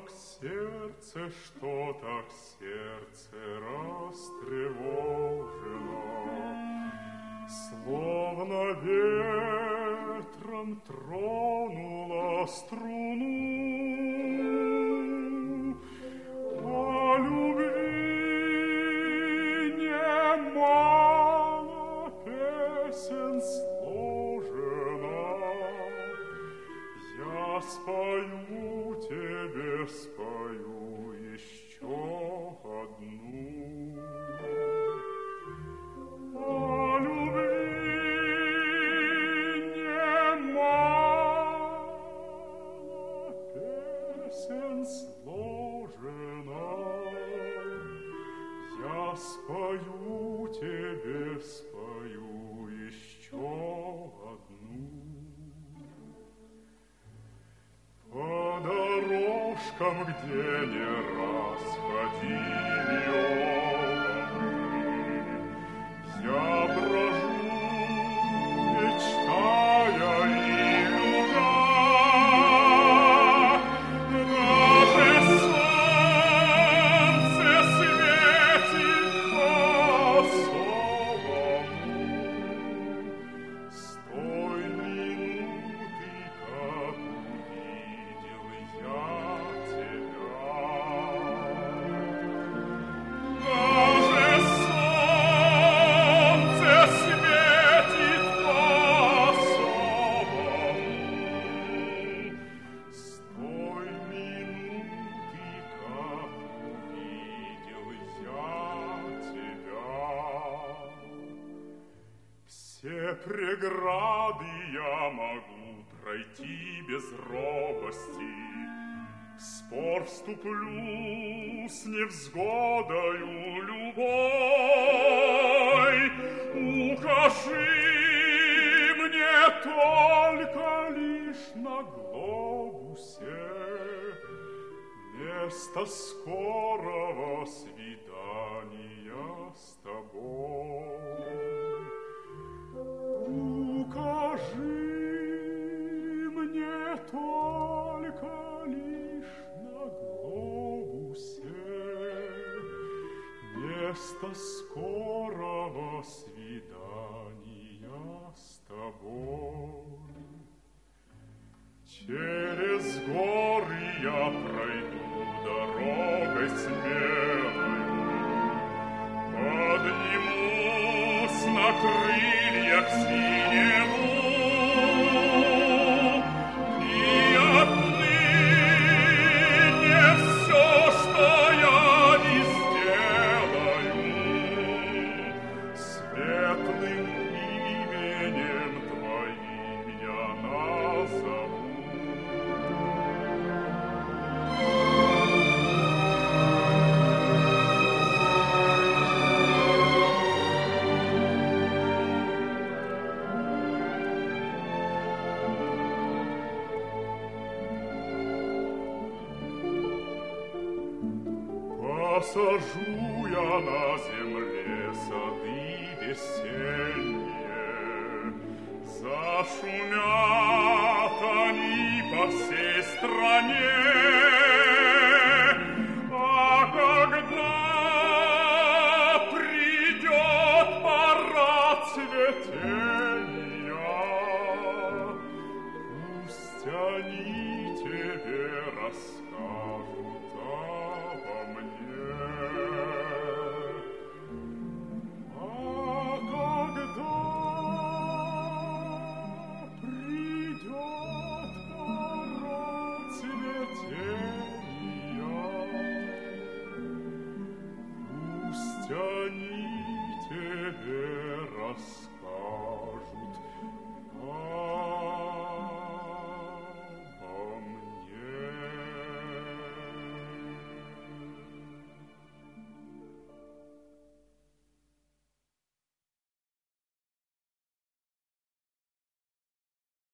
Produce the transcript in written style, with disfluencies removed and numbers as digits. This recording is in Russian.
сердце, что так сердце растревожено, словно ветром тронула струну. О любви немало песен сложено, я спою тебе, спою еще одну. О любви немало песен сложено, я спою тебе, спою еще одну. По дорожкам, где не раз ходили оловы, я брожу, мечтая и любя. Даже солнце светит по-особому с той минуты, как увидел я тебя. Даже солнце светит по-особому с той минуты, как увидел я тебя. Все преграды я могу пройти без робости, в спор вступлю с невзгодою любой. Укажи мне только лишь на глобусе место скорого свидания с тобой. Укажи мне только лишь на глобусе место скорого свидания с тобой. Через горы я пройду дорогой смелой, поднимусь на крыльях синеву, и отныне все, что я не сделаю, светлым именем твоим я назову. Посажу я на земле сады весенние, зашумят они по всей стране. А когда придет пора цветения, пусть они тебе расскажут обо мне. А когда придет пора цветения, пусть они тебе расскажут